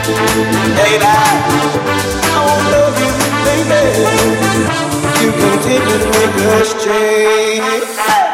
Baby, I wanna love you, baby. You continue to make us change.